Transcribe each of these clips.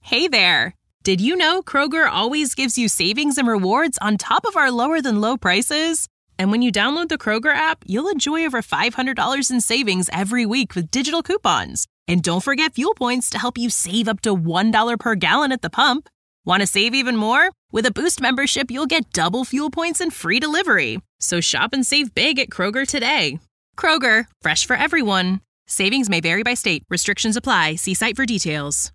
Hey there! Did you know Kroger always gives you savings and rewards on top of our lower-than-low prices? And when you download the Kroger app, you'll enjoy over $500 in savings every week with digital coupons. And don't forget fuel points to help you save up to $1 per gallon at the pump. Want to save even more? With a Boost membership, you'll get double fuel points and free delivery. So shop and save big at Kroger today. Kroger, fresh for everyone. Savings may vary by state. Restrictions apply. See site for details.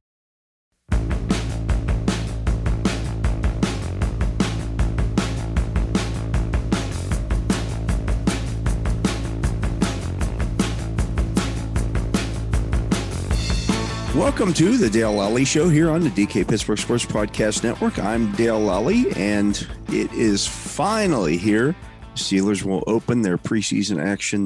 Welcome to the Dale Lally Show here on the DK Pittsburgh Sports Podcast Network. I'm Dale Lally, and it is finally here. Steelers will open their preseason action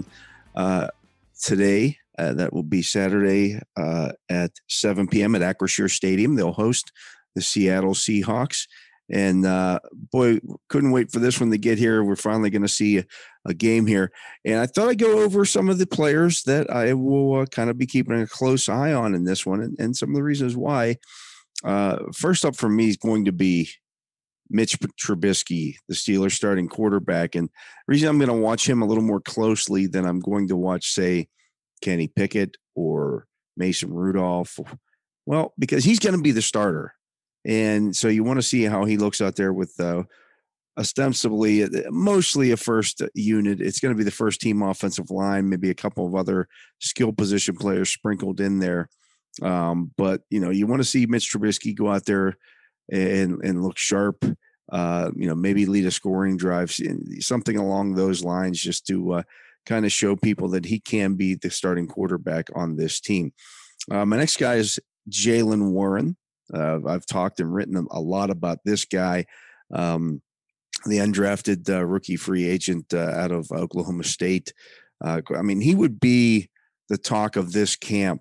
today. That will be Saturday at 7 p.m. at Acrisure Stadium. They'll host the Seattle Seahawks. And boy, couldn't wait for this one to get here. We're finally going to see a game here. And I thought I'd go over some of the players that I will kind of be keeping a close eye on in this one and some of the reasons why. First up for me is going to be Mitch Trubisky, the Steelers starting quarterback. And the reason I'm going to watch him a little more closely than I'm going to watch, say, Kenny Pickett or Mason Rudolph, well, because he's going to be the starter. And so you want to see how he looks out there with ostensibly mostly a first unit. It's going to be the first team offensive line, maybe a couple of other skill position players sprinkled in there. But, you know, you want to see Mitch Trubisky go out there and look sharp, maybe lead a scoring drive, something along those lines, just to kind of show people that he can be the starting quarterback on this team. My next guy is Jaylen Warren. I've talked and written a lot about this guy, the undrafted rookie free agent out of Oklahoma State. He would be the talk of this camp,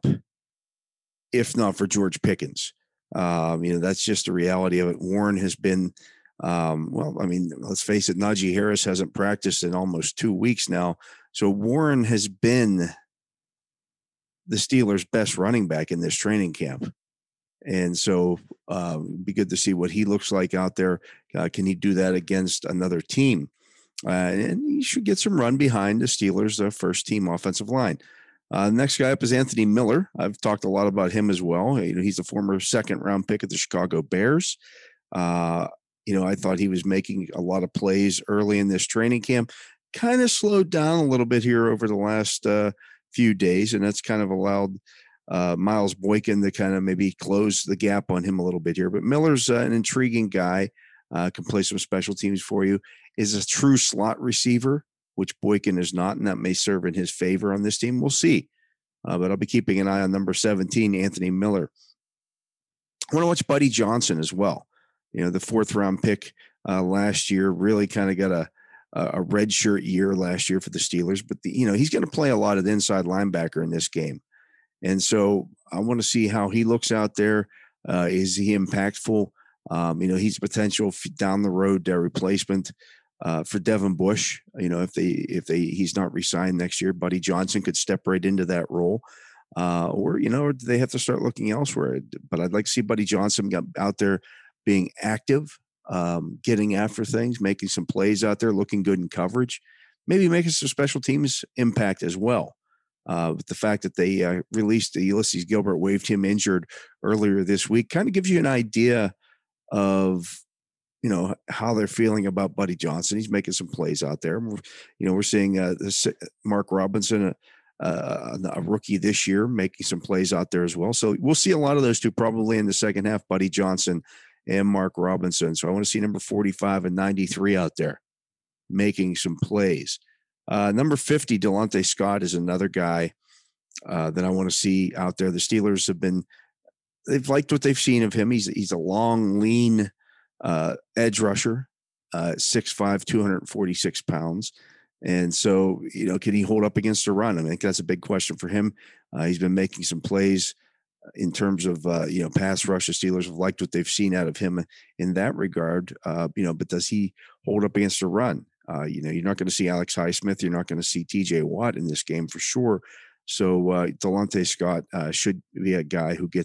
if not for George Pickens. That's just the reality of it. Warren has been, let's face it, Najee Harris hasn't practiced in almost 2 weeks now. So Warren has been the Steelers' best running back in this training camp. And so it'd be good to see what he looks like out there. Can he do that against another team? And he should get some run behind the Steelers' first team offensive line. Next guy up is Anthony Miller. I've talked a lot about him as well. He's a former second-round pick of the Chicago Bears. I thought he was making a lot of plays early in this training camp. Kind of slowed down a little bit here over the last few days, and that's kind of allowed Miles Boykin to kind of maybe close the gap on him a little bit here. But Miller's an intriguing guy, can play some special teams for you, is a true slot receiver, which Boykin is not, and that may serve in his favor on this team. We'll see. But I'll be keeping an eye on number 17, Anthony Miller. I want to watch Buddy Johnson as well. The fourth-round pick last year, really kind of got a redshirt year last year for the Steelers. But, he's going to play a lot of the inside linebacker in this game. And so I want to see how he looks out there. Is he impactful? He's a potential down the road replacement for Devin Bush. If he's not re-signed next year, Buddy Johnson could step right into that role. Or they have to start looking elsewhere. But I'd like to see Buddy Johnson out there being active, getting after things, making some plays out there, looking good in coverage, maybe making some special teams impact as well. With the fact that they released Ulysses Gilbert, waived him injured earlier this week, kind of gives you an idea of, how they're feeling about Buddy Johnson. He's making some plays out there. We're seeing Mark Robinson, a rookie this year, making some plays out there as well. So we'll see a lot of those two probably in the second half, Buddy Johnson and Mark Robinson. So I want to see number 45 and 93 out there making some plays. Number 50, Delonte Scott is another guy that I want to see out there. The Steelers they've liked what they've seen of him. He's a long, lean edge rusher, 6'5", 246 pounds. And so, can he hold up against a run? I think that's a big question for him. He's been making some plays in terms of, pass rush. The Steelers have liked what they've seen out of him in that regard, but does he hold up against a run? You're not going to see Alex Highsmith. You're not going to see TJ Watt in this game for sure. So Delonte Scott should be a guy who gets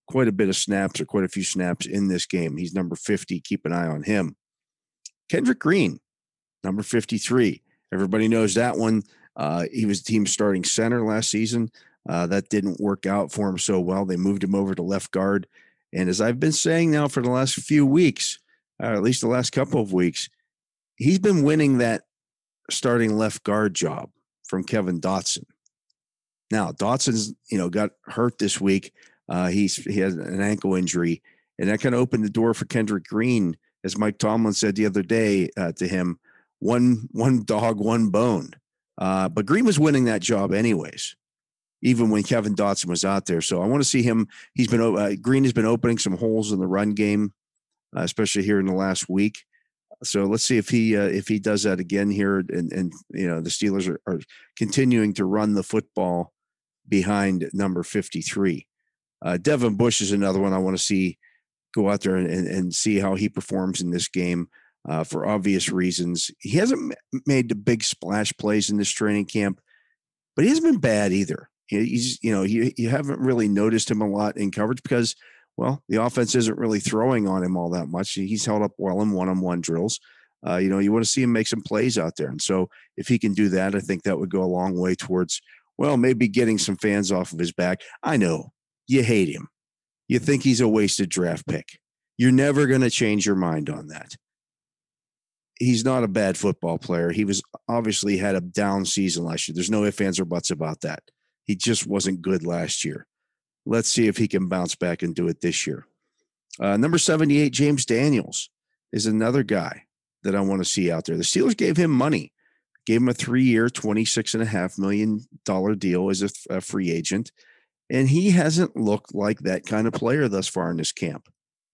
quite a bit of snaps or quite a few snaps in this game. He's number 50. Keep an eye on him. Kendrick Green, number 53. Everybody knows that one. He was the team's starting center last season. That didn't work out for him so well. They moved him over to left guard. And as I've been saying now for the last few weeks, at least the last couple of weeks, he's been winning that starting left guard job from Kevin Dotson. Now, Dotson's, got hurt this week. He had an ankle injury, and that kind of opened the door for Kendrick Green, as Mike Tomlin said the other day to him, one dog, one bone. But Green was winning that job anyways, even when Kevin Dotson was out there. So I want to see him. Green has been opening some holes in the run game, especially here in the last week. So let's see if he does that again here. And the Steelers are continuing to run the football behind number 53. Devin Bush is another one I want to see go out there and see how he performs in this game for obvious reasons. He hasn't made the big splash plays in this training camp, but he hasn't been bad either. You haven't really noticed him a lot in coverage because, well, the offense isn't really throwing on him all that much. He's held up well in one-on-one drills. You want to see him make some plays out there. And so if he can do that, I think that would go a long way towards, well, maybe getting some fans off of his back. I know you hate him. You think he's a wasted draft pick. You're never going to change your mind on that. He's not a bad football player. He was obviously had a down season last year. There's no ifs, ands, or buts about that. He just wasn't good last year. Let's see if he can bounce back and do it this year. Number 78, James Daniels, is another guy that I want to see out there. The Steelers gave him money, gave him a 3-year, $26.5 million deal as a free agent, and he hasn't looked like that kind of player thus far in this camp.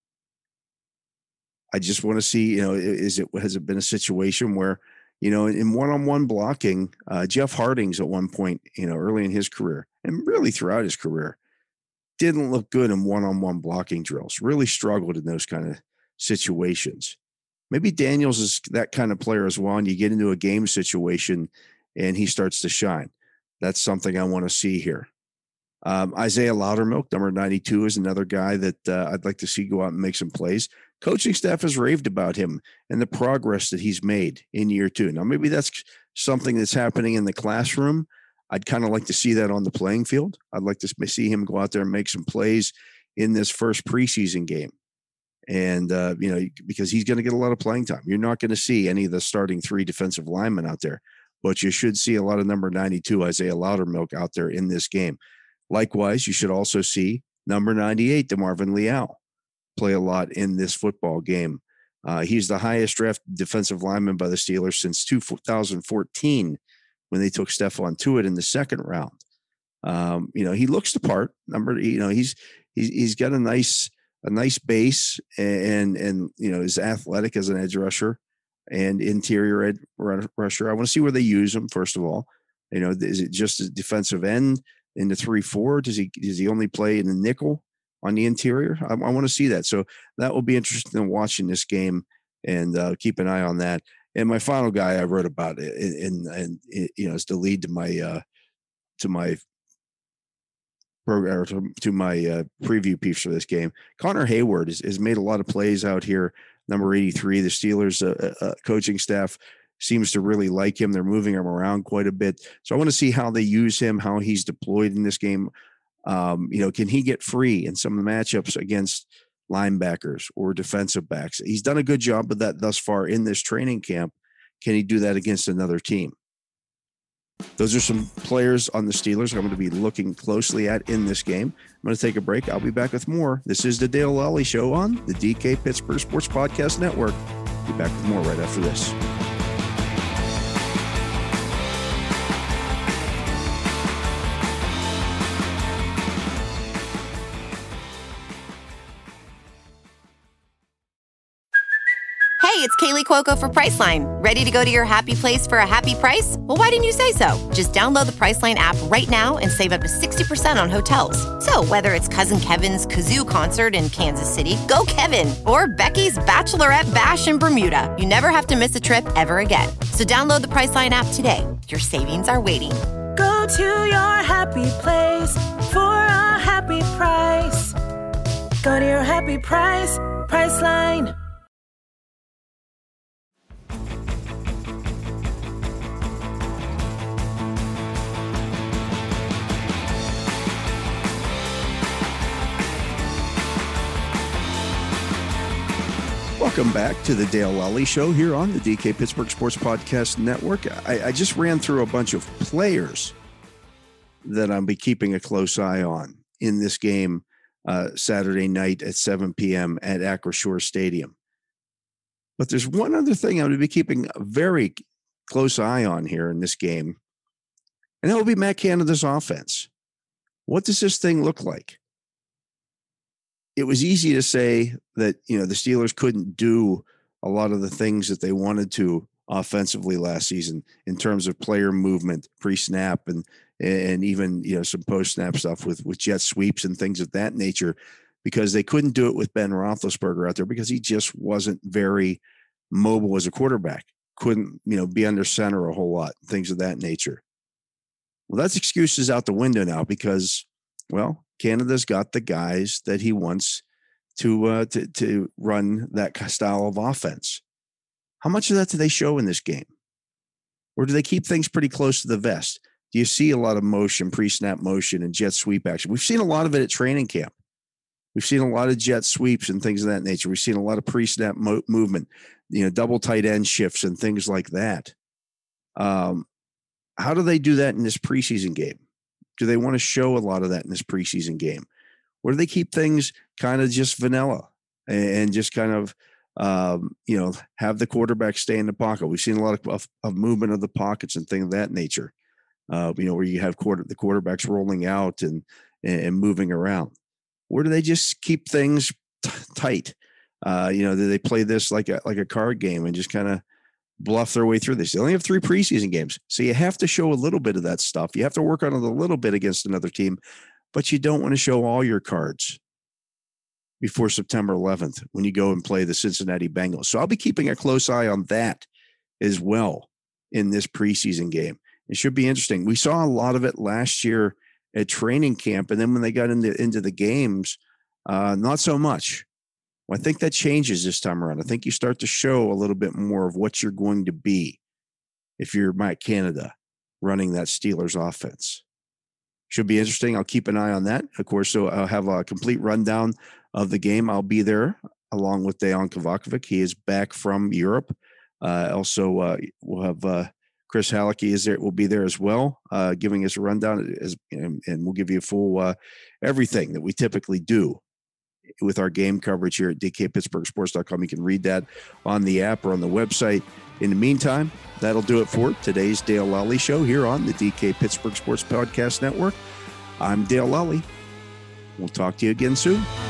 I just want to see, has it been a situation where, in one-on-one blocking, Jeff Hardings at one point, early in his career and really throughout his career, didn't look good in one-on-one blocking drills, really struggled in those kind of situations. Maybe Daniels is that kind of player as well, and you get into a game situation and he starts to shine. That's something I want to see here. Isaiah Loudermilk, number 92, is another guy that I'd like to see go out and make some plays. Coaching staff has raved about him and the progress that he's made in year 2. Now, maybe that's something that's happening in the classroom. I'd kind of like to see that on the playing field. I'd like to see him go out there and make some plays in this first preseason game. And, because he's going to get a lot of playing time. You're not going to see any of the starting 3 defensive linemen out there, but you should see a lot of number 92, Isaiah Loudermilk, out there in this game. Likewise, you should also see number 98, DeMarvin Leal, play a lot in this football game. He's the highest drafted defensive lineman by the Steelers since 2014 when they took Stephon Tuitt in the second round. He looks the part. He's got a nice base and is athletic as an edge rusher and interior edge rusher. I want to see where they use him. First of all, is it just a defensive end in the 3-4? Does he only play in the nickel on the interior? I want to see that. So that will be interesting in watching this game and keep an eye on that. And my final guy I wrote about it, and is the lead to my program, to my preview piece for this game. Connor Hayward has made a lot of plays out here. Number 83, the Steelers coaching staff seems to really like him. They're moving him around quite a bit. So I want to see how they use him, how he's deployed in this game. Can he get free in some of the matchups against linebackers or defensive backs? He's done a good job of that thus far in this training camp. Can he do that against another team? Those are some players on the Steelers I'm going to be looking closely at in this game. I'm going to take a break. I'll be back with more. This is the Dale Lally Show on the DK Pittsburgh Sports Podcast Network. Be back with more right after this. Hey, it's Kaylee Cuoco for Priceline. Ready to go to your happy place for a happy price? Well, why didn't you say so? Just download the Priceline app right now and save up to 60% on hotels. So whether it's Cousin Kevin's Kazoo Concert in Kansas City, go Kevin, or Becky's Bachelorette Bash in Bermuda, you never have to miss a trip ever again. So download the Priceline app today. Your savings are waiting. Go to your happy place for a happy price. Go to your happy price, Priceline. Welcome back to the Dale Lally Show here on the DK Pittsburgh Sports Podcast Network. I just ran through a bunch of players that I'll be keeping a close eye on in this game Saturday night at 7 p.m. at Acrisure Stadium. But there's one other thing I'm going to be keeping a very close eye on here in this game, and that will be Matt Canada's offense. What does this thing look like? It was easy to say that, the Steelers couldn't do a lot of the things that they wanted to offensively last season in terms of player movement, pre-snap, and even, some post-snap stuff with jet sweeps and things of that nature, because they couldn't do it with Ben Roethlisberger out there because he just wasn't very mobile as a quarterback. Couldn't, be under center a whole lot, things of that nature. Well, that's excuses out the window now because, Canada's got the guys that he wants to run that style of offense. How much of that do they show in this game? Or do they keep things pretty close to the vest? Do you see a lot of motion, pre-snap motion, and jet sweep action? We've seen a lot of it at training camp. We've seen a lot of jet sweeps and things of that nature. We've seen a lot of pre-snap movement, double tight end shifts and things like that. How do they do that in this preseason game? Do they want to show a lot of that in this preseason game? Or do they keep things kind of just vanilla and just kind of, have the quarterback stay in the pocket? We've seen a lot of movement of the pockets and things of that nature, where you have the quarterbacks rolling out and moving around. Or do they just keep things tight? Do they play this like a card game and just kind of bluff their way through this? They only have 3 preseason games, so you have to show a little bit of that stuff. You have to work on it a little bit against another team, but you don't want to show all your cards before September 11th when you go and play the Cincinnati Bengals. So I'll be keeping a close eye on that as well in this preseason game. It should be interesting. We saw a lot of it last year at training camp, and then when they got into the games, not so much. Well, I think that changes this time around. I think you start to show a little bit more of what you're going to be if you're Matt Canada running that Steelers offense. Should be interesting. I'll keep an eye on that. Of course, so I'll have a complete rundown of the game. I'll be there along with Dejan Kovacevic. He is back from Europe. Also, we'll have Chris Halicki is there. Will be there as well, giving us a rundown, and we'll give you a full everything that we typically do with our game coverage here at DKPittsburghSports.com. You can read that on the app or on the website. In the meantime, that'll do it for today's Dale Lally Show here on the DK Pittsburgh Sports Podcast Network. I'm Dale Lally. We'll talk to you again soon.